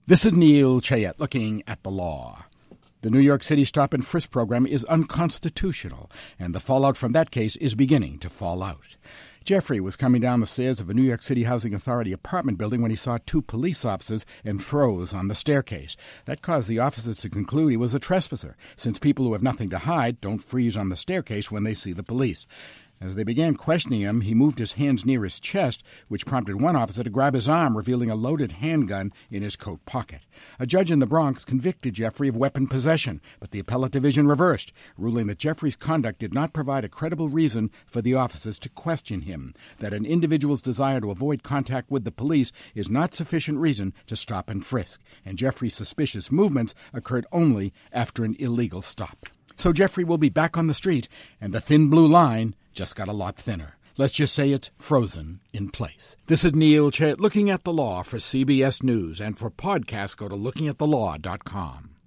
This is Neil Chayet looking at the law. The New York City stop and frisk program is unconstitutional, and the fallout from that case is beginning to fall out. Jeffrey was coming down the stairs of a New York City Housing Authority apartment building when he saw two police officers and froze on the staircase. That caused the officers to conclude he was a trespasser, since people who have nothing to hide don't freeze on the staircase when they see the police. As they began questioning him, he moved his hands near his chest, which prompted one officer to grab his arm, revealing a loaded handgun in his coat pocket. A judge in the Bronx convicted Jeffrey of weapon possession, but the appellate division reversed, ruling that Jeffrey's conduct did not provide a credible reason for the officers to question him, that an individual's desire to avoid contact with the police is not sufficient reason to stop and frisk, and Jeffrey's suspicious movements occurred only after an illegal stop. So Jeffrey will be back on the street, and the thin blue line just got a lot thinner. Let's just say it's frozen in place. This is Neil Chayet looking at the law for CBS News, and for podcasts, go to lookingatthelaw.com.